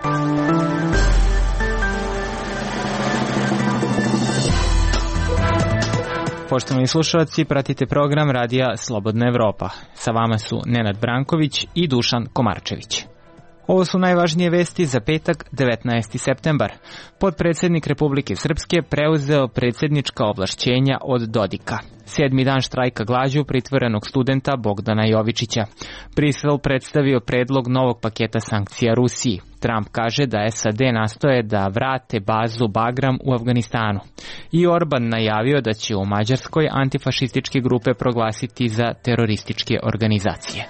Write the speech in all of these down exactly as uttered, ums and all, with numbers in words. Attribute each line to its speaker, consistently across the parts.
Speaker 1: Poštovani slušalci, pratite program Radija Slobodna Evropa. Sa vama su Nenad Branković i Dušan Komarčević. Ovo su najvažnije vesti za petak, devetnaesti septembar. Potpredsednik Republike Srpske preuzeo predsjednička ovlašćenja od Dodika. Sedmi dan štrajka glađu pritvorenog studenta Bogdana Jovičića. Brisel predstavio predlog novog paketa sankcija Rusiji. Trump kaže da S A D nastoje da vrate bazu Bagram u Afganistanu. I Orban najavio da će u Mađarskoj antifašističke grupe proglasiti za terorističke organizacije.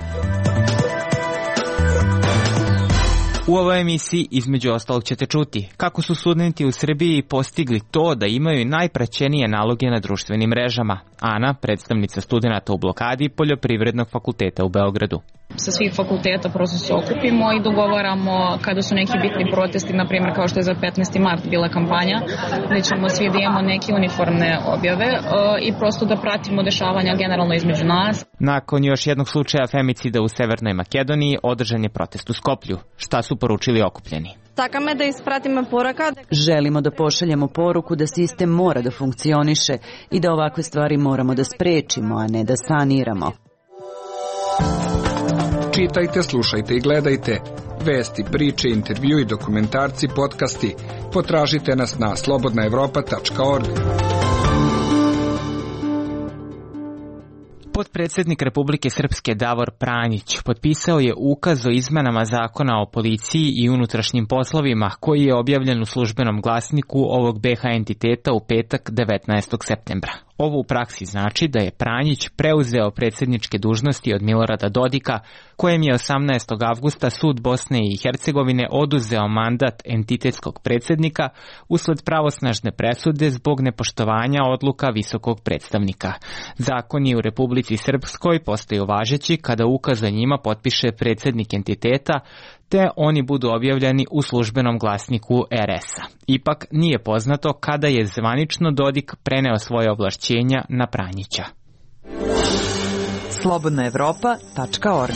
Speaker 1: U ovoj emisiji između ostalog ćete čuti kako su studenti u Srbiji postigli to da imaju najpraćenije naloge na društvenim mrežama. Ana, predstavnica studenata u blokadi Poljoprivrednog fakulteta u Beogradu.
Speaker 2: Sa svih fakulteta prosto se okupimo i dogovaramo kada su neki bitni protesti, na primjer kao što je za petnaesti mart bila kampanja, gde ćemo svi da imamo neke uniformne objave i prosto da pratimo dešavanja generalno između nas.
Speaker 1: Nakon još jednog slučaja femicida u Severnoj Makedoniji održan je protest u Skoplju. Šta su poručili okupljeni?
Speaker 3: Takame da ispratimo poruka.
Speaker 4: Želimo da pošaljemo poruku da sistem mora da funkcioniše i da ovakve stvari moramo da sprečimo, a ne da saniramo.
Speaker 5: Čitajte, slušajte i gledajte. Vesti, priče, intervju i dokumentarci, podcasti. Potražite nas na slobodna evropa tačka org.
Speaker 1: Potpredsednik Republike Srpske Davor Pranjić potpisao je ukaz o izmenama zakona o policiji i unutrašnjim poslovima koji je objavljen u službenom glasniku ovog B H entiteta u petak devetnaestog septembra. Ovo u praksi znači da je Pranjić preuzeo predsjedničke dužnosti od Milorada Dodika, kojem je osamnaestog avgusta sud Bosne i Hercegovine oduzeo mandat entitetskog predsjednika usled pravosnažne presude zbog nepoštovanja odluka visokog predstavnika. Zakoni u Republici Srpskoj postaju važeći kada ukaz o njima potpiše predsjednik entiteta, te oni budu objavljeni u službenom glasniku R S-a. Ipak nije poznato kada je zvanično Dodik preneo svoje ovlašćenja na Pranjića.
Speaker 6: slobodna evropa tačka org.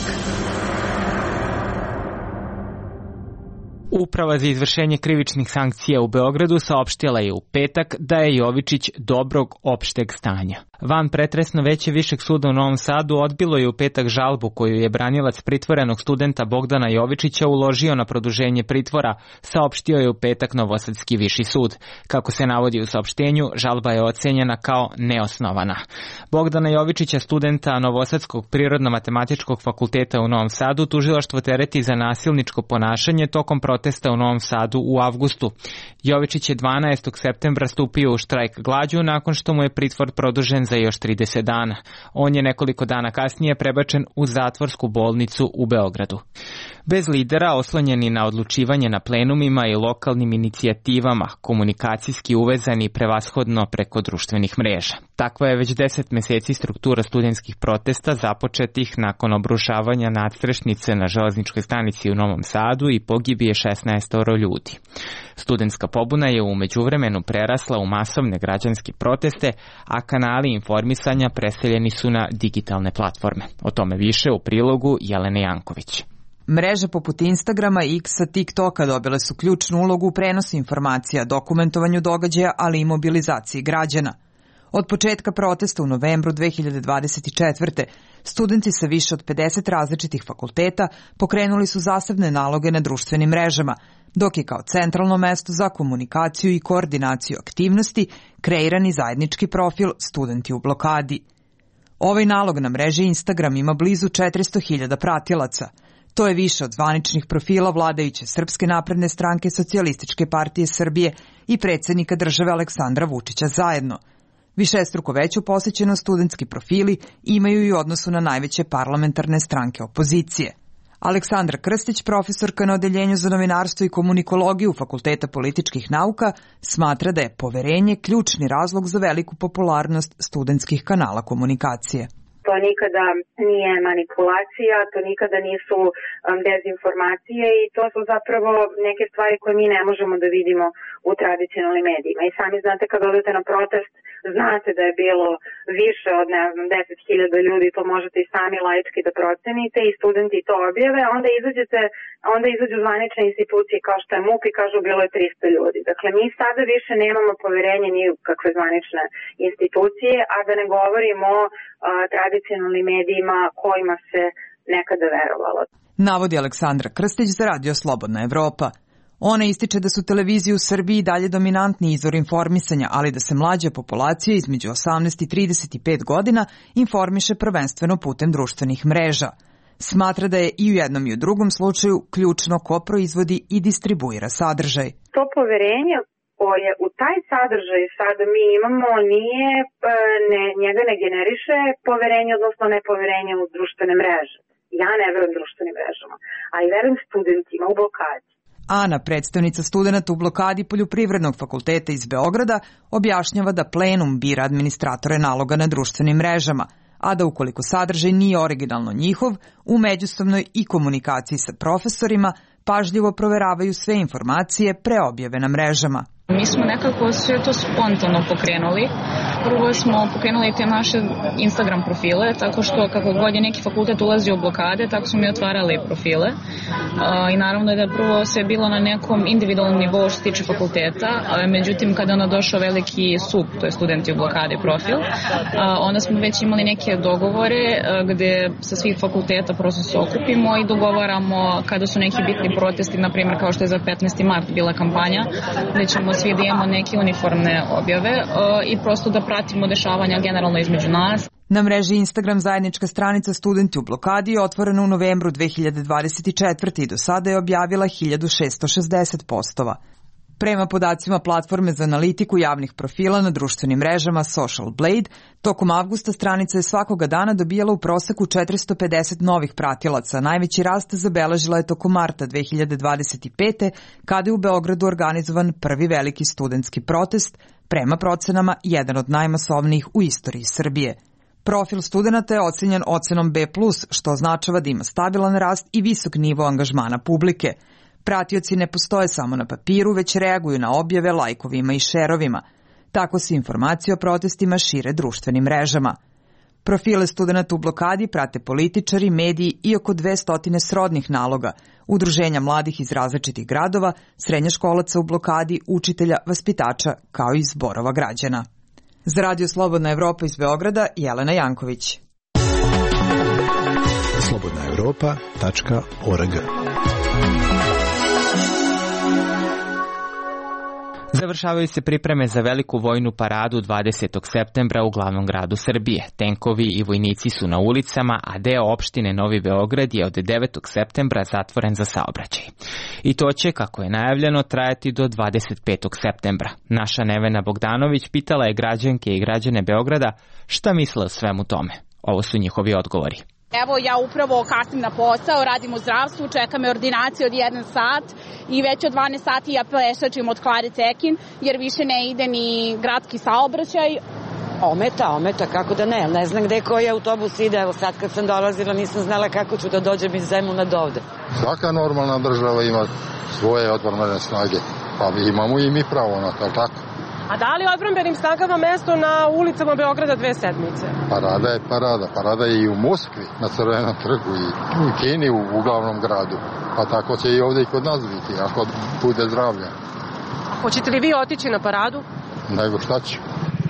Speaker 1: Uprava za izvršenje krivičnih sankcija u Beogradu saopštila je u petak da je Jovičić dobrog opšteg stanja. Van pretresno veće Višeg suda u Novom Sadu odbilo je u petak žalbu koju je branilac pritvorenog studenta Bogdana Jovičića uložio na produženje pritvora, saopštio je u petak Novosadski viši sud. Kako se navodi u saopštenju, žalba je ocenjena kao neosnovana. Bogdana Jovičića, studenta Novosadskog prirodno-matematičkog fakulteta u Novom Sadu, tužilaštvo tereti za nasilničko ponašanje tokom protesta u Novom Sadu u avgustu. Jovičić je dvanaestog septembra stupio u štrajk glađu nakon što mu je pritvor produžen za još trideset dana. On je nekoliko dana kasnije prebačen u zatvorsku bolnicu u Beogradu. Bez lidera, oslonjeni na odlučivanje na plenumima i lokalnim inicijativama, komunikacijski uvezani prevashodno preko društvenih mreža. Takva je već deset meseci struktura studentskih protesta započetih nakon obrušavanja nadstrešnice na železničkoj stanici u Novom Sadu i pogibije šesnaestoro ljudi. Studentska pobuna je u međuvremenu prerasla u masovne građanske proteste, a kanali informisanja preseljeni su na digitalne platforme. O tome više u prilogu Jelene Janković.
Speaker 6: Mreže poput Instagrama, X-a, TikToka dobile su ključnu ulogu u prenosu informacija, dokumentovanju događaja, ali i mobilizaciji građana. Od početka protesta u novembru dve hiljade dvadeset četvrte. studenti sa više od pedeset različitih fakulteta pokrenuli su zasebne naloge na društvenim mrežama, dok je kao centralno mesto za komunikaciju i koordinaciju aktivnosti kreirani zajednički profil Studenti u blokadi. Ovaj nalog na mreži Instagram ima blizu četiristo hiljada pratilaca. To je više od zvaničnih profila vladajuće Srpske napredne stranke, Socijalističke partije Srbije i predsjednika države Aleksandra Vučića zajedno. Višestruko veću posjećenost studentski profili imaju i u odnosu na najveće parlamentarne stranke opozicije. Aleksandra Krstić, profesorka na Odeljenju za novinarstvo i komunikologiju Fakulteta političkih nauka, smatra da je poverenje ključni razlog za veliku popularnost studentskih kanala komunikacije.
Speaker 7: To nikada nije manipulacija, to nikada nisu um, dezinformacije i to su zapravo neke stvari koje mi ne možemo da vidimo u tradicionalnim medijima. I sami znate kad odete na protest, znate da je bilo više od, ne znam, deset hiljada ljudi, to možete i sami laički da procenite i studenti to objave, onda izađete, onda izađu zvanične institucije kao što je M U P i kažu bilo je trista ljudi. Dakle, mi sada više nemamo poverenje ni u kakve zvanične institucije, a da ne govorimo o a, tradicionalnim medijima kojima se nekada verovalo.
Speaker 6: Navodi Aleksandra Krstić za Radio Slobodna Evropa. Ona ističe da su televizije u Srbiji dalje dominantni izvor informisanja, ali da se mlađa populacija između osamnaest i trideset pet godina informiše prvenstveno putem društvenih mreža. Smatra da je i u jednom i u drugom slučaju ključno ko proizvodi i distribuira sadržaj.
Speaker 7: To poverenje koje u taj sadržaj sada mi imamo nije, ne, njega ne generiše poverenje, odnosno nepoverenje u društvene mreže. Ja ne verujem društvenim mrežama, ali verujem studentima u blokadi.
Speaker 6: Ana, predstavnica studenata u blokadi Poljoprivrednog fakulteta iz Beograda, objašnjava da plenum bira administratore naloga na društvenim mrežama, a da ukoliko sadržaj nije originalno njihov, u međusobnoj i komunikaciji sa profesorima pažljivo proveravaju sve informacije pre objave na mrežama.
Speaker 2: Mi smo nekako sve to spontano pokrenuli. Prvo smo pokrenuli te naše Instagram profile, tako što kako god je neki fakultet ulazio u blokade, tako smo mi otvarali profile. I naravno da je prvo sve bilo na nekom individualnom nivou što se tiče fakulteta, međutim kada ono došao veliki S U P, to je studenti u blokade profil, onda smo već imali neke dogovore gde sa svih fakulteta prosto se okupimo i dogovaramo kada su neki bitni protesti, na primjer kao što je za petnaesti mart bila kampanja, gde ćemo svi da imamo neke uniformne objave i prosto da pratimo dešavanja generalno između nas.
Speaker 6: Na mreži Instagram zajednička stranica Studenti u blokadi je otvorena u novembru dve hiljade dvadeset četvrte. i do sada je objavila hiljadu šesto šezdeset postova. Prema podacima platforme za analitiku javnih profila na društvenim mrežama Social Blade, tokom avgusta stranica je svakoga dana dobijala u proseku četiristo pedeset novih pratilaca. Najveći rast zabeležila je tokom marta dve hiljade dvadeset pete. kada je u Beogradu organizovan prvi veliki studentski protest, prema procenama jedan od najmasovnijih u istoriji Srbije. Profil studenata je ocenjen ocenom B plus, što označava da ima stabilan rast i visok nivo angažmana publike. Pratioci ne postoje samo na papiru, već reaguju na objave lajkovima i šerovima. Tako se informacije o protestima šire društvenim mrežama. Profile studenata u blokadi prate političari, mediji i oko dvesta srodnih naloga, udruženja mladih iz različitih gradova, srednjoškolaca u blokadi, učitelja, vaspitača, kao i zborova građana. Za Radio Slobodna Evropa iz Beograda, Jelena Janković.
Speaker 8: slobodna evropa tačka org.
Speaker 1: Završavaju se pripreme za veliku vojnu paradu dvadesetog septembra u glavnom gradu Srbije. Tenkovi i vojnici su na ulicama, a deo opštine Novi Beograd je od devetog septembra zatvoren za saobraćaj. I to će, kako je najavljeno, trajati do dvadeset petog septembra. Naša Nevena Bogdanović pitala je građanke i građane Beograda šta misle o svemu tome. Ovo su njihovi odgovori.
Speaker 9: Evo, ja upravo kasnim na posao, radim u zdravstvu, čeka me ordinacija od jedan sat i već od dvanaest sati ja pešačim od Klare Cekin, jer više ne ide ni gradski saobraćaj.
Speaker 10: Ometa, ometa, kako da ne, ne znam gde koji autobus ide, evo sad kad sam dolazila nisam znala kako ću da dođem iz Zemuna do ovde.
Speaker 11: Svaka normalna država ima svoje odbrambene snage, pa imamo i mi pravo na to, tako?
Speaker 12: A da li odbrambenim snagama mesto na ulicama Beograda dve sedmice?
Speaker 11: Parada je parada. Parada je i u Moskvi, na Crvenom trgu, i u Kini, u, u glavnom gradu. Pa tako će i ovde i kod nas biti, ako bude zdravlja.
Speaker 12: Hoćete li vi otići na paradu?
Speaker 11: Nego šta ću?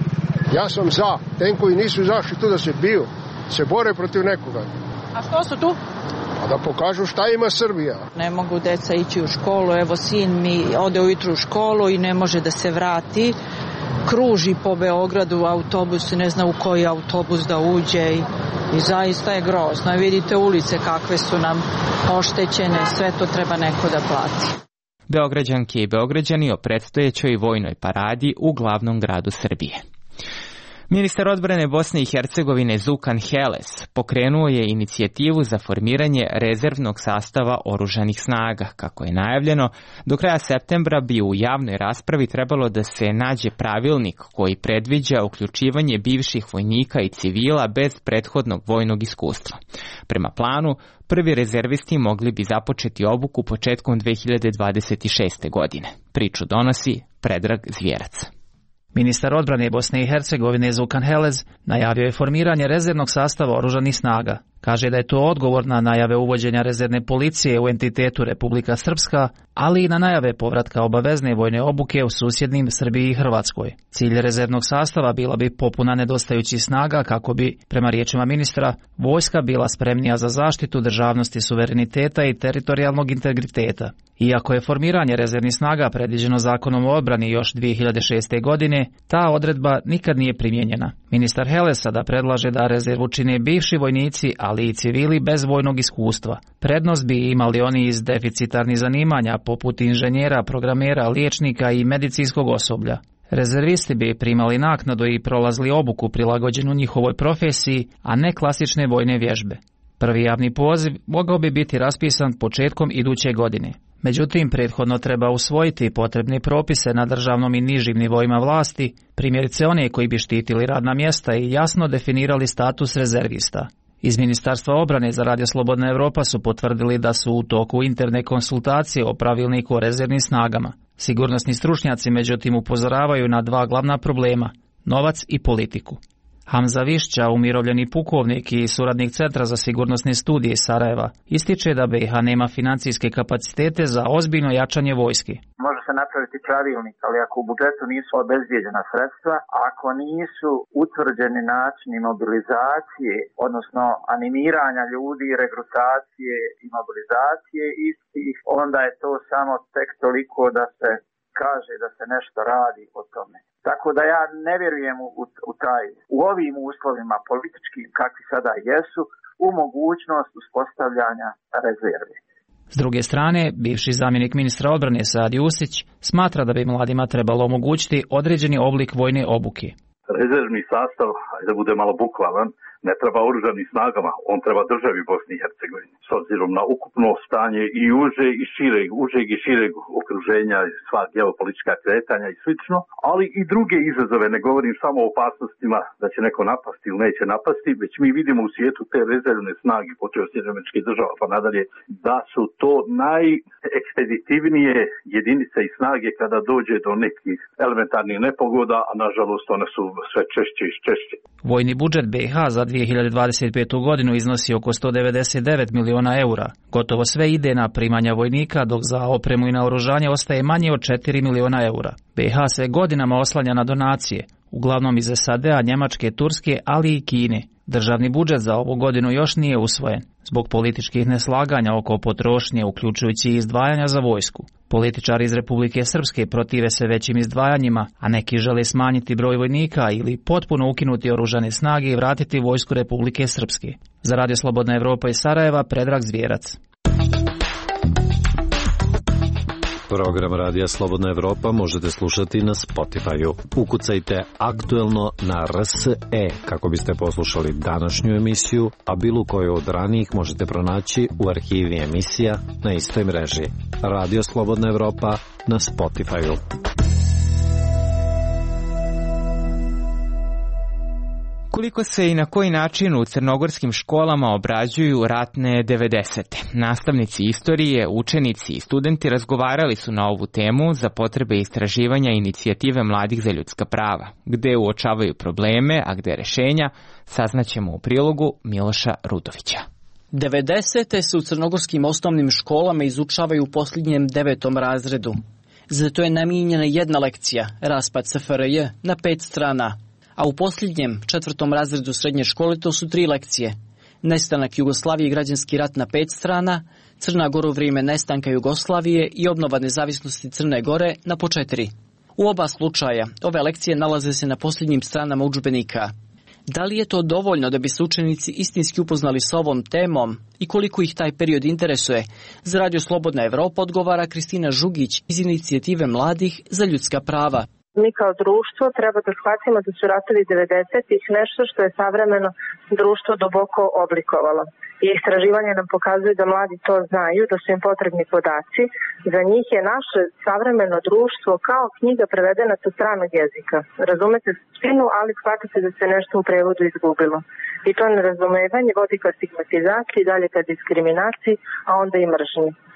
Speaker 13: Ja sam za. Tenkovi nisu zašli tu da se biju. Se bore protiv nekoga.
Speaker 12: A što su tu?
Speaker 13: A da pokažu šta ima Srbija.
Speaker 14: Ne mogu deca ići u školu, evo sin mi ode ujutru u školu i ne može da se vrati. Kruži po Beogradu autobus, ne zna u koji autobus da uđe i, i zaista je grozno. Vidite ulice kakve su nam oštećene, sve to treba neko da plati.
Speaker 1: Beograđanke i Beograđani o predstojećoj vojnoj paradi u glavnom gradu Srbije. Ministar odbrane Bosne i Hercegovine Zukan Heles pokrenuo je inicijativu za formiranje rezervnog sastava oružanih snaga. Kako je najavljeno, do kraja septembra bi u javnoj raspravi trebalo da se nađe pravilnik koji predviđa uključivanje bivših vojnika i civila bez prethodnog vojnog iskustva. Prema planu, prvi rezervisti mogli bi započeti obuku početkom dve hiljade dvadeset šeste. godine. Priču donosi Predrag Zvjerac.
Speaker 15: Ministar odbrane Bosne i Hercegovine Zukan Helez najavio je formiranje rezervnog sastava oružanih snaga. Kaže da je to odgovor na najave uvođenja rezervne policije u entitetu Republika Srpska, ali i na najave povratka obavezne vojne obuke u susjednim Srbiji i Hrvatskoj. Cilj rezervnog sastava bila bi popuna nedostajućih snaga kako bi, prema riječima ministra, vojska bila spremnija za zaštitu državnosti, suvereniteta i teritorijalnog integriteta. Iako je formiranje rezervnih snaga predviđeno Zakonom o odbrani još dvije hiljade šeste. godine, ta odredba nikad nije primijenjena. Ministar Helez sada predlaže da rezervu čine bivši vojnici, ali i civili bez vojnog iskustva. Prednost bi imali oni iz deficitarnih zanimanja poput inženjera, programera, liječnika i medicinskog osoblja. Rezervisti bi primali naknadu i prolazili obuku prilagođenu njihovoj profesiji, a ne klasične vojne vježbe. Prvi javni poziv mogao bi biti raspisan početkom iduće godine. Međutim, prethodno treba usvojiti potrebne propise na državnom i nižim nivoima vlasti, primjerice one koji bi štitili radna mjesta i jasno definirali status rezervista. Iz Ministarstva obrane za Radio Slobodna Evropa su potvrdili da su u toku interne konsultacije o pravilniku o rezervnim snagama. Sigurnosni stručnjaci međutim upozoravaju na dva glavna problema – novac i politiku. Hamza Višća, umirovljeni pukovnik i suradnik Centra za sigurnosne studije iz Sarajeva, ističe da B iH nema financijske kapacitete za ozbiljno jačanje vojske.
Speaker 16: Može se napraviti pravilnik, ali ako u budžetu nisu obezbijeđena sredstva, ako nisu utvrđeni načini mobilizacije, odnosno animiranja ljudi, regrutacije i mobilizacije istih, onda je to samo tek toliko da se kaže da se nešto radi o tome. Tako da ja ne vjerujem u, u taj, u ovim uslovima političkim kakvi sada jesu, u mogućnost uspostavljanja rezerve.
Speaker 15: S druge strane, bivši zamjenik ministra odbrane Saad Jusić smatra da bi mladima trebalo omogućiti određeni oblik vojne obuke.
Speaker 17: Rezervni sastav, da bude malo bukvalan, ne treba oružanim snagama, on treba državi Bosni i Hercegovini. S obzirom na ukupno stanje i uže i šireg, užeg i šireg okruženja, sva geopolitička kretanja i slično, ali i druge izazove, ne govorim samo o opasnostima da će neko napasti ili neće napasti, već mi vidimo u svijetu te rezervne snage, počeo od Sjedinjenih Američkih Država pa nadalje, da su to najekspeditivnije jedinice i snage kada dođe do nekih elementarnih nepogoda, a nažalost one su sve češće i češće.
Speaker 15: Vojni budžet B iH za dvije hiljade dvadeset petu. godinu iznosi oko sto devedeset devet miliona eura. Gotovo sve ide na primanja vojnika, dok za opremu i naoružanje ostaje manje od četiri miliona eura. B iH se godinama oslanja na donacije, uglavnom iz S A D-a, Njemačke, Turske, ali i Kine. Državni budžet za ovu godinu još nije usvojen, zbog političkih neslaganja oko potrošnje, uključujući i izdvajanja za vojsku. Političari iz Republike Srpske protive se većim izdvajanjima, a neki žele smanjiti broj vojnika ili potpuno ukinuti oružane snage i vratiti vojsku Republike Srpske. Za Radio Slobodna Evropa iz Sarajeva, Predrag Zvijerac.
Speaker 18: Program Radija Slobodna Evropa možete slušati na Spotify-u. Ukucajte aktuelno na R S E kako biste poslušali današnju emisiju, a bilo koju od ranijih možete pronaći u arhivi emisija na istoj mreži. Radio Slobodna Evropa na Spotify-u.
Speaker 1: Koliko se i na koji način u crnogorskim školama obrađuju ratne devedesete. Nastavnici istorije, učenici i studenti razgovarali su na ovu temu za potrebe istraživanja inicijative Mladih za ljudska prava, gde uočavaju probleme, a gde rešenja, saznaćemo u prilogu Miloša Rudovića.
Speaker 19: devedesete se u crnogorskim osnovnim školama izučavaju u posljednjem devetom razredu. Zato je namijenjena jedna lekcija, raspad S F R J, na pet strana. A u posljednjem, četvrtom razredu srednje škole to su tri lekcije. Nestanak Jugoslavije i građanski rat na pet strana, Crna Gora u vrijeme nestanka Jugoslavije i obnova nezavisnosti Crne Gore na po četiri. U oba slučaja, ove lekcije nalaze se na posljednjim stranama udžbenika. Da li je to dovoljno da bi se učenici istinski upoznali s ovom temom i koliko ih taj period interesuje? Za Radio Slobodna Evropa odgovara Kristina Žugić iz inicijative Mladih za ljudska prava.
Speaker 20: Mi kao društvo treba da shvatimo da su ratovi devedesetih nešto što je savremeno društvo duboko oblikovalo. I istraživanje nam pokazuje da mladi to znaju, da su im potrebni podaci. Za njih je naše savremeno društvo kao knjiga prevedena sa stranog jezika. Razumete suštinu, ali shvatate da se nešto u prevodu izgubilo. I to nerazumevanje vodi ka stigmatizaciji, dalje ka diskriminaciji, a onda i mržnji.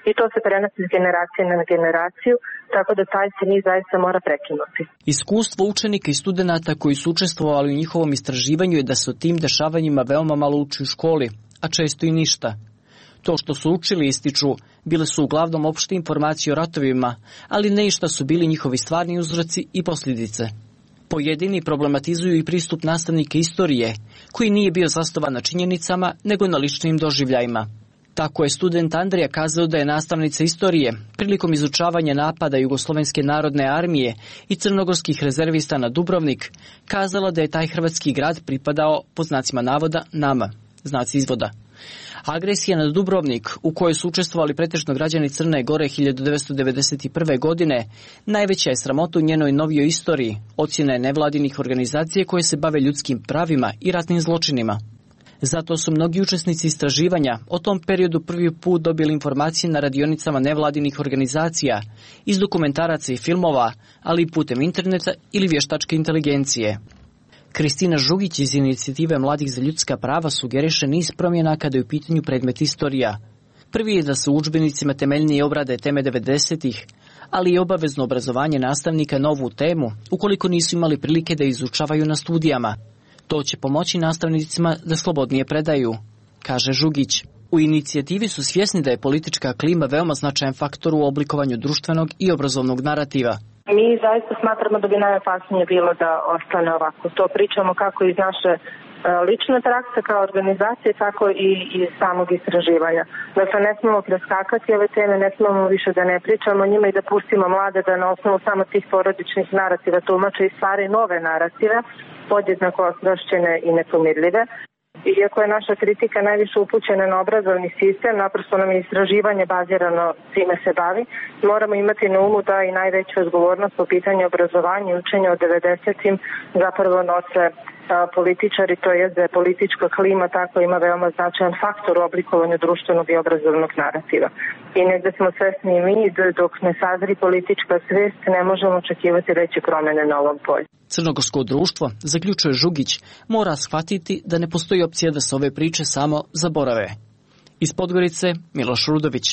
Speaker 20: i to se prenosi iz generacije na generaciju, tako da taj se niz zaista mora prekinuti.
Speaker 19: Iskustvo učenika i studenata koji su učestvovali u njihovom istraživanju je da se o tim dešavanjima veoma malo uči u školi, a često i ništa. To što su učili, ističu, bile su uglavnom opšte informacije o ratovima, ali ne i šta su bili njihovi stvarni uzroci i posljedice. Pojedini problematizuju i pristup nastavnika istorije, koji nije bio zasnovan na činjenicama, nego na ličnim doživljajima. Tako je student Andrija kazao da je nastavnica istorije, prilikom izučavanja napada Jugoslovenske narodne armije i crnogorskih rezervista na Dubrovnik, kazala da je taj hrvatski grad pripadao, po znacima navoda, nama, znaci izvoda. Agresija na Dubrovnik, u kojoj su učestvovali pretežno građani Crne Gore hiljadu devetsto devedeset prve. godine, najveća je sramota u njenoj novijoj istoriji, ocjena je nevladinih organizacija koje se bave ljudskim pravima i ratnim zločinima. Zato su mnogi učesnici istraživanja o tom periodu prvi put dobili informacije na radionicama nevladinih organizacija, iz dokumentaraca i filmova, ali i putem interneta ili vještačke inteligencije. Kristina Žugić iz inicijative Mladih za ljudska prava sugeriše niz promjena kada je u pitanju predmet istorija. Prvi je da se u udžbenicima temeljnije obrade teme devedesetih, ali i obavezno obrazovanje nastavnika novu temu, ukoliko nisu imali prilike da izučavaju na studijama. To će pomoći nastavnicima da slobodnije predaju, kaže Žugić. U inicijativi su svjesni da je politička klima veoma značajan faktor u oblikovanju društvenog i obrazovnog narativa.
Speaker 20: Mi zaista smatramo da bi najopasnije bilo da ostane ovako. To pričamo kako iz naše lične prakse kao organizacije, tako i iz samog istraživanja. Dakle, ne smemo preskakati ove teme, ne smemo više da ne pričamo o njima i da pustimo mlade da na osnovu samo tih porodičnih narativa tumače i stvari nove narative, podjednako ostrašćene i nepomirljive. Iako je naša kritika najviše upućena na obrazovni sistem, naprosto nam je istraživanje bazirano, time se bavi, moramo imati na umu da i najveću odgovornost po pitanju obrazovanja i učenja od devedesetim zapravo nose političari, to je da je politička klima tako ima veoma značajan faktor u oblikovanju društvenog i obrazovnog narativa. I negde smo svesni i mi, dok ne sazri politička svest, ne možemo očekivati veće promene na ovom polju.
Speaker 19: Crnogorsko društvo, zaključuje Žugić, mora shvatiti da ne postoji opcija da se ove priče samo zaborave. Iz Podgorice, Miloš Rudović.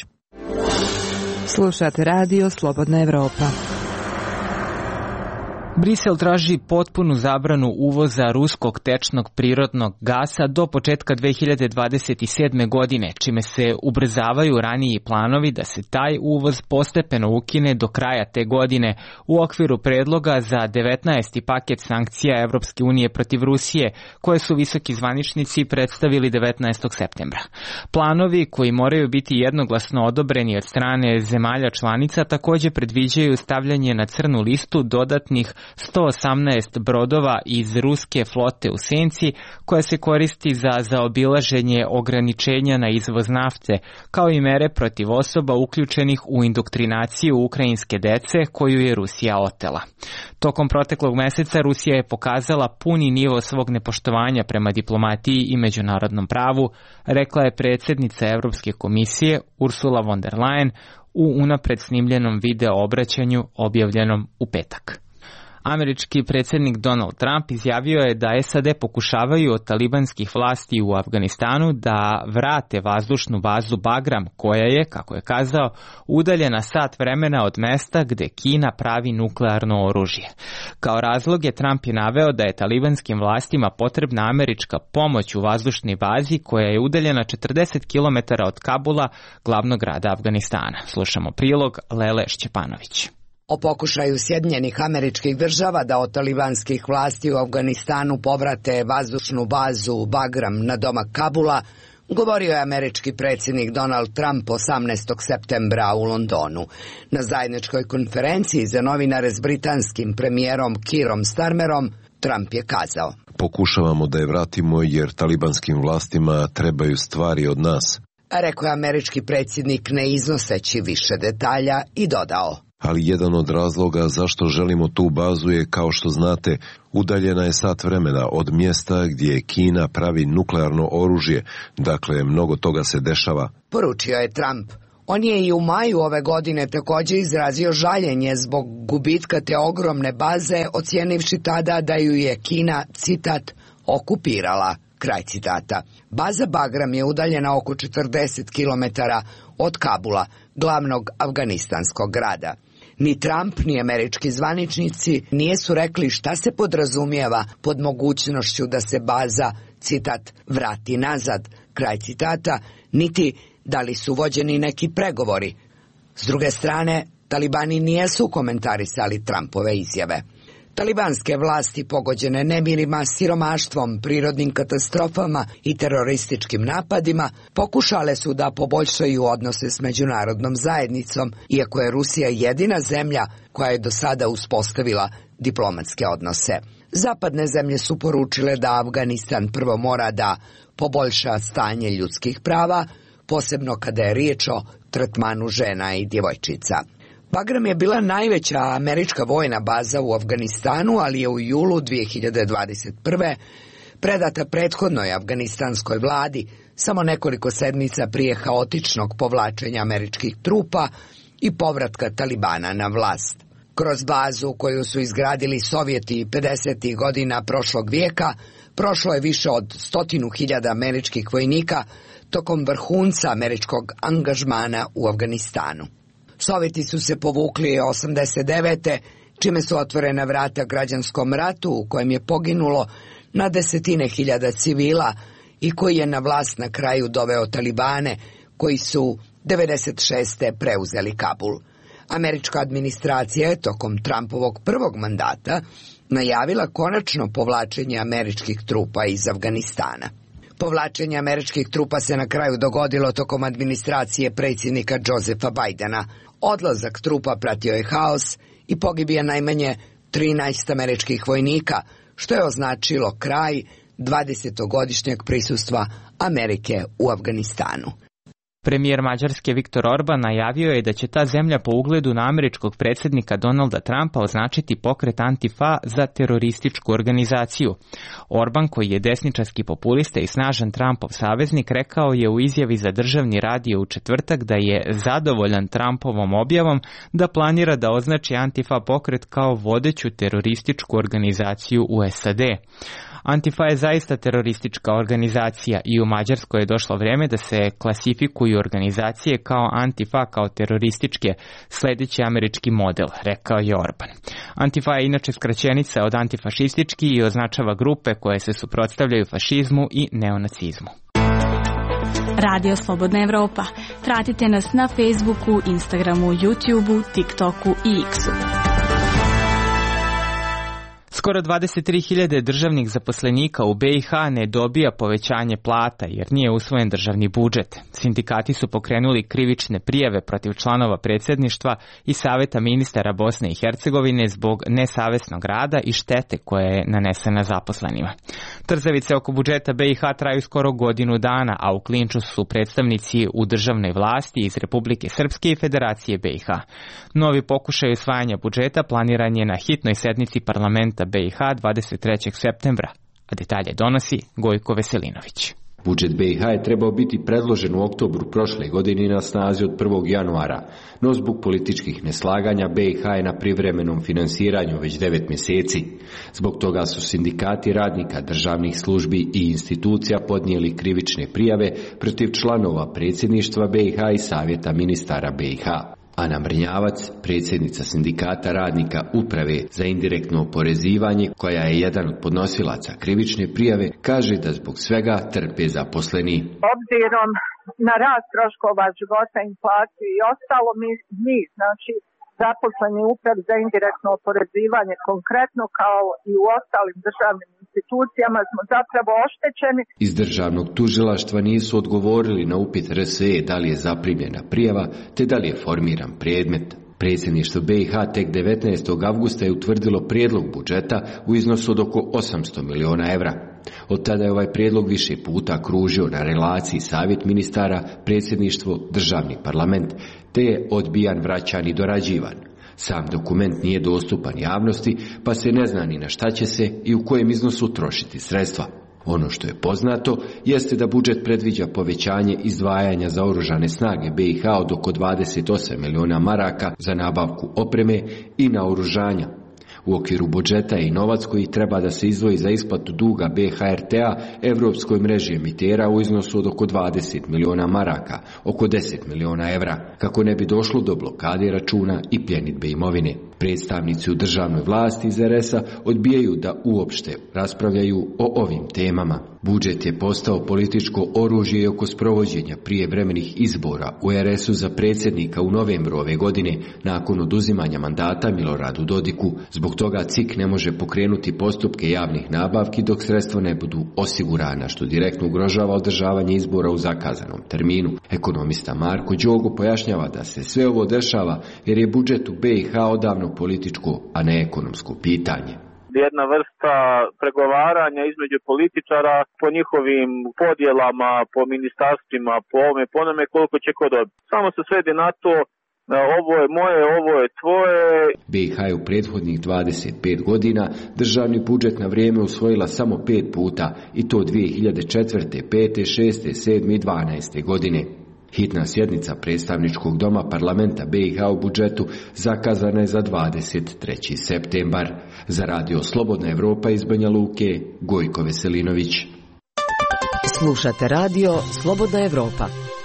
Speaker 6: Slušate radio Slobodna Evropa.
Speaker 1: Brisel traži potpunu zabranu uvoza ruskog tečnog prirodnog gasa do početka dve hiljade dvadeset sedme. godine, čime se ubrzavaju raniji planovi da se taj uvoz postepeno ukine do kraja te godine u okviru predloga za devetnaesti paket sankcija Evropske unije protiv Rusije, koje su visoki zvaničnici predstavili devetnaestog septembra. Planovi, koji moraju biti jednoglasno odobreni od strane zemalja članica, također predviđaju stavljanje na crnu listu dodatnih sto osamnaest brodova iz ruske flote u senci, koja se koristi za zaobilaženje ograničenja na izvoz nafte, kao i mere protiv osoba uključenih u indoktrinaciju ukrajinske dece koju je Rusija otela. Tokom proteklog meseca Rusija je pokazala puni nivo svog nepoštovanja prema diplomatiji i međunarodnom pravu, rekla je predsjednica Evropske komisije Ursula von der Leyen u unapred snimljenom video obraćanju objavljenom u petak. Američki predsjednik Donald Trump izjavio je da S A D pokušavaju od talibanskih vlasti u Afganistanu da vrate vazdušnu bazu Bagram, koja je, kako je kazao, udaljena sat vremena od mesta gde Kina pravi nuklearno oružje. Kao razlog je Trump je naveo da je talibanskim vlastima potrebna američka pomoć u vazdušnoj bazi koja je udaljena četrdeset kilometara od Kabula, glavnog grada Afganistana. Slušamo prilog Lele Šćepanović.
Speaker 21: O pokušaju Sjedinjenih Američkih Država da od talibanskih vlasti u Afganistanu povrate vazdušnu bazu Bagram na domak Kabula, govorio je američki predsjednik Donald Trump osamnaestog septembra u Londonu. Na zajedničkoj konferenciji za novinare s britanskim premijerom Keerom Starmerom, Trump je kazao:
Speaker 22: "Pokušavamo da je vratimo jer talibanskim vlastima trebaju stvari od nas."
Speaker 21: Rekao je američki predsjednik ne iznoseći više detalja i dodao:
Speaker 22: "Ali jedan od razloga zašto želimo tu bazu je, kao što znate, udaljena je sat vremena od mjesta gdje Kina pravi nuklearno oružje, dakle mnogo toga se dešava."
Speaker 21: Poručio je Trump. On je i u maju ove godine također izrazio žaljenje zbog gubitka te ogromne baze, ocijenivši tada da ju je Kina, citat, okupirala, Kraj citata. Baza Bagram je udaljena oko četrdeset kilometara od Kabula, glavnog afganistanskog grada. Ni Trump, ni američki zvaničnici nisu rekli šta se podrazumijeva pod mogućnošću da se baza, citat, vrati nazad, kraj citata, niti da li su vođeni neki pregovori. S druge strane, talibani nijesu komentarisali Trumpove izjave. Talibanske vlasti pogođene nemirima, siromaštvom, prirodnim katastrofama i terorističkim napadima pokušale su da poboljšaju odnose s međunarodnom zajednicom, iako je Rusija jedina zemlja koja je do sada uspostavila diplomatske odnose. Zapadne zemlje su poručile da Afganistan prvo mora da poboljša stanje ljudskih prava, posebno kada je riječ o tretmanu žena i djevojčica. Bagram je bila najveća američka vojna baza u Afganistanu, ali je u julu dvije hiljade dvadeset prve predata prethodnoj afganistanskoj vladi samo nekoliko sedmica prije haotičnog povlačenja američkih trupa i povratka Talibana na vlast. Kroz bazu koju su izgradili Sovjeti pedesetih godina prošlog vijeka prošlo je više od stotinu hiljada američkih vojnika tokom vrhunca američkog angažmana u Afganistanu. Sovjeti su se povukli osamdeset devete čime su otvorena vrata građanskom ratu u kojem je poginulo na desetine hiljada civila i koji je na vlast na kraju doveo Talibane, koji su devedeset šeste preuzeli Kabul. Američka administracija je tokom Trumpovog prvog mandata najavila konačno povlačenje američkih trupa iz Afganistana. Povlačenje američkih trupa se na kraju dogodilo tokom administracije predsjednika Josepha Bidena. Odlazak trupa pratio je haos i pogibija najmanje trinaest američkih vojnika, što je označilo kraj dvadesetogodišnjeg prisustva Amerike u Afganistanu.
Speaker 1: Premijer Mađarske Viktor Orban najavio je da će ta zemlja po ugledu na američkog predsjednika Donalda Trumpa označiti pokret Antifa za terorističku organizaciju. Orban, koji je desničarski populista i snažan Trumpov saveznik, rekao je u izjavi za državni radio u četvrtak da je zadovoljan Trumpovom objavom da planira da označi Antifa pokret kao vodeću terorističku organizaciju u S A D. Antifa je zaista teroristička organizacija i u Mađarskoj je došlo vrijeme da se klasifikuju organizacije kao Antifa, kao terorističke, sljedeći američki model, rekao je Orban. Antifa je inače skraćenica od antifašistički i označava grupe koje se suprotstavljaju fašizmu i neonacizmu.
Speaker 3: Radio Slobodna Evropa. Pratite nas na Facebooku, Instagramu, YouTubeu, TikToku i X-u.
Speaker 1: Skoro dvadeset tri hiljade državnih zaposlenika u B i H ne dobija povećanje plata jer nije usvojen državni budžet. Sindikati su pokrenuli krivične prijave protiv članova predsjedništva i Saveta ministara Bosne i Hercegovine zbog nesavesnog rada i štete koja je nanesena zaposlenima. Trzavice oko budžeta B i H traju skoro godinu dana, a u klinču su predstavnici u državnoj vlasti iz Republike Srpske i Federacije B i H. Novi pokušaj usvajanja budžeta planiran je na hitnoj sednici parlamenta B i H dvadeset trećeg septembra, a detalje donosi Gojko Veselinović.
Speaker 4: Budžet B i H je trebao biti predložen u oktobru prošle godine na snazi od prvog januara, no zbog političkih neslaganja B i H je na privremenom finansiranju već devet mjeseci. Zbog toga su sindikati radnika državnih službi i institucija podnijeli krivične prijave protiv članova predsjedništva B i H i Savjeta ministara B i H. Ana Mrnjavac, predsjednica sindikata radnika Uprave za indirektno oporezivanje, koja je jedan od podnosilaca krivične prijave, kaže da zbog svega trpe zaposleni.
Speaker 23: Obzirom na rast troškova života, inflaciju i ostalo, mi, mi znači zaposleni u Upravi za indirektno oporezivanje, konkretno kao i u ostalim državnim institucijama, smo zapravo oštećeni.
Speaker 4: Iz državnog tužilaštva nisu odgovorili na upit R S E da li je zaprimljena prijava, te da li je formiran predmet. Predsjedništvo B i H tek devetnaestog avgusta je utvrdilo prijedlog budžeta u iznosu od oko osamsto miliona evra. Od tada je ovaj prijedlog više puta kružio na relaciji Savjet ministara, predsjedništvo, državni parlament, te je odbijan, vraćan i dorađivan. Sam dokument nije dostupan javnosti, pa se ne zna ni na šta će se i u kojem iznosu trošiti sredstva. Ono što je poznato jeste da budžet predviđa povećanje izdvajanja za oružane snage B i H od oko dvadeset osam miliona maraka za nabavku opreme i naoružanja. U okviru budžeta je i novac koji treba da se izdvoji za isplatu duga B H R T-a Evropskoj mreži emitera u iznosu od oko dvadeset miliona maraka, oko deset miliona evra, kako ne bi došlo do blokade računa i pljenidbe imovine. Predstavnici u državnoj vlasti iz R S-a odbijaju da uopšte raspravljaju o ovim temama. Budžet je postao političko oružje i oko sprovođenja prijevremenih izbora u R S-u za predsjednika u novembru ove godine nakon oduzimanja mandata Miloradu Dodiku. Zbog toga C I K ne može pokrenuti postupke javnih nabavki dok sredstva ne budu osigurana, što direktno ugrožava održavanje izbora u zakazanom terminu. Ekonomista Marko Đogo pojašnjava da se sve ovo dešava jer je budžet u B i H odavno političko, a ne ekonomsko pitanje.
Speaker 2: Jedna vrsta pregovaranja između političara po njihovim podjelama, po ministarstvima, po ovome, po onome koliko će ko dobiti. Samo se svede na to, ovo je moje, ovo je tvoje.
Speaker 4: B i H je u prethodnih dvadeset pet godina državni budžet na vrijeme usvojila samo pet puta, i to dvije hiljade četvrte, pete, šeste, sedme i dvanaeste godine. Hitna sjednica predstavničkog doma parlamenta B i H u budžetu zakazana je za dvadeset treći septembar. Za radio Slobodna Evropa iz Banja Luke, Gojko Veselinović.
Speaker 5: Slušate radio Slobodna Evropa.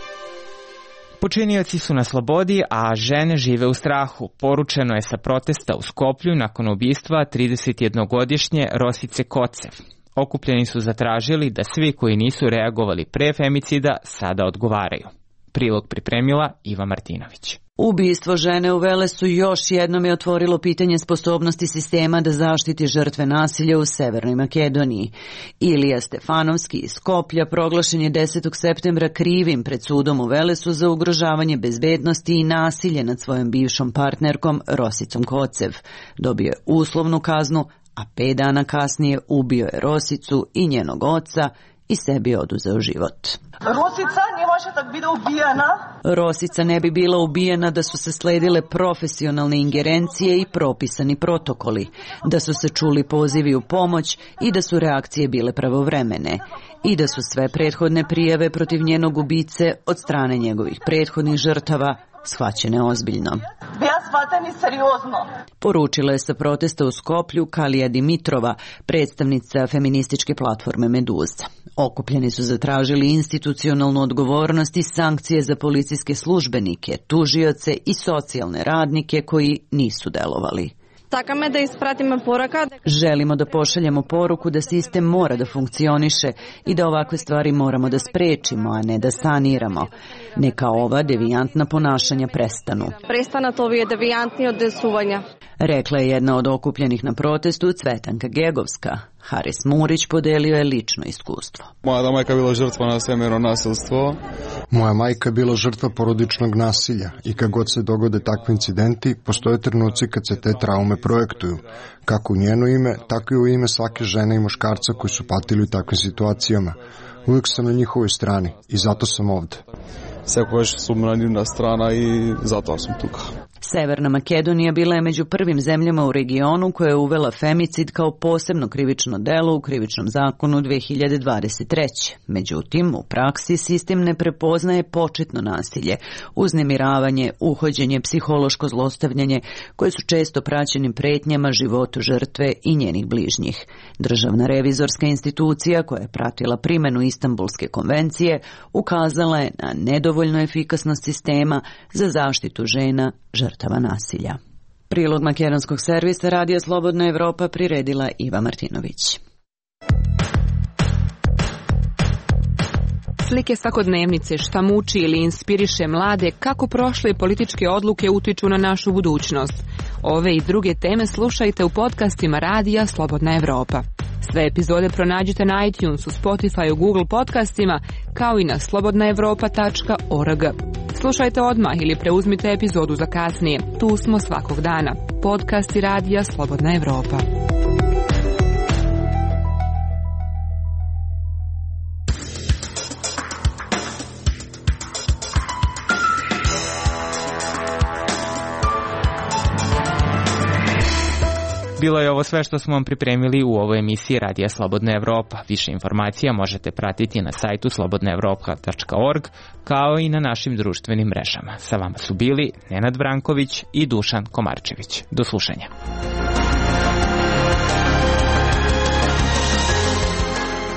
Speaker 1: Počinioci su na slobodi, a žene žive u strahu. Poručeno je sa protesta u Skoplju nakon ubistva tridesetjednogodišnje Rosice Kocev. Okupljeni su zatražili da svi koji nisu reagovali pre femicida sada odgovaraju. Prilog pripremila Iva Martinović.
Speaker 7: Ubistvo žene u Velesu još jednom je otvorilo pitanje sposobnosti sistema da zaštiti žrtve nasilja u Severnoj Makedoniji. Ilija Stefanovski iz Skoplja proglašen je desetog septembra krivim pred sudom u Velesu za ugrožavanje bezbednosti i nasilje nad svojom bivšom partnerkom Rosicom Kocev. Dobio je uslovnu kaznu, a pet dana kasnije ubio je Rosicu i njenog oca i sebi oduzeo život.
Speaker 24: Rosica ne može tak biti ubijena.
Speaker 7: Rosica ne bi bila ubijena da su se sledile profesionalne ingerencije i propisani protokoli, da su se čuli pozivi u pomoć i da su reakcije bile pravovremene i da su sve prethodne prijave protiv njenog ubice od strane njegovih prethodnih žrtava shvaćene ozbiljno.
Speaker 24: Bija shvateni seriozno.
Speaker 7: Poručila je sa protesta u Skoplju Kalija Dimitrova, predstavnica feminističke platforme Meduza. Okupljeni su zatražili institucionalnu odgovornost i sankcije za policijske službenike, tužioce i socijalne radnike koji nisu delovali.
Speaker 25: Takame da ispratimo poruka.
Speaker 7: Želimo da pošaljemo poruku da sistem mora da funkcioniše i da ovakve stvari moramo da sprečimo, a ne da saniramo. Neka ova devijantna ponašanja prestanu.
Speaker 25: Prestanat ovije devijantni odesuvanja.
Speaker 7: Rekla je jedna od okupljenih na protestu Cvetanka Gegovska. Haris Murić podelio je lično iskustvo.
Speaker 26: Moja majka je bila žrtva na semero nasilstvo.
Speaker 27: Moja majka je bila žrtva porodičnog nasilja i kad god se dogode takvi incidenti, postoje trenuci kad se te traume projektuju, kako u njeno ime, tako i u ime svake žene i muškarca koji su patili u takvim situacijama. Uvijek sam na njihovoj strani i zato sam ovde.
Speaker 26: Sekoš subranjivna strana i zato sam tuka.
Speaker 7: Severna Makedonija bila je među prvim zemljama u regionu koja je uvela femicid kao posebno krivično delo u krivičnom zakonu dve hiljade dvadeset treće. Međutim, u praksi sistem ne prepoznaje početno nasilje, uznemiravanje, uhođenje, psihološko zlostavljanje, koje su često praćeni pretnjama životu žrtve i njenih bližnjih. Državna revizorska institucija koja je pratila primjenu Istanbulske konvencije ukazala je na nedovoljnu efikasnost sistema za zaštitu žena žrtava nasilja. Prilog makedonskog servisa Radija Slobodna Evropa priredila Iva Martinović.
Speaker 28: Slike svakodnevnice, šta muči ili inspiriše mlade, kako prošle političke odluke utiču na našu budućnost. Ove i druge teme slušajte u podcastima Radija Slobodna Evropa. Sve epizode pronađite na iTunesu, Spotifyu, Google podcastima, kao i na slobodna evropa tačka org. Slušajte odmah ili preuzmite epizodu za kasnije. Tu smo svakog dana. Podcasti Radija Slobodna Evropa.
Speaker 1: Bilo je ovo sve što smo vam pripremili u ovoj emisiji Radija Slobodna Evropa. Više informacija možete pratiti na sajtu slobodna evropa tačka org, kao i na našim društvenim mrežama. Sa vama su bili Nenad Vranković i Dušan Komarčević. Do slušanja.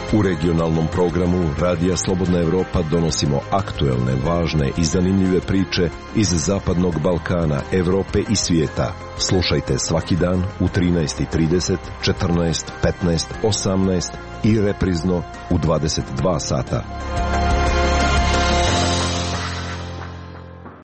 Speaker 22: U regionalnom programu Radija Slobodna Evropa donosimo aktuelne, važne i zanimljive priče iz Zapadnog Balkana, Evrope i svijeta. Slušajte svaki dan u trinaest i trideset, četrnaest, petnaest, osamnaest i reprizno u dvadeset dva sata.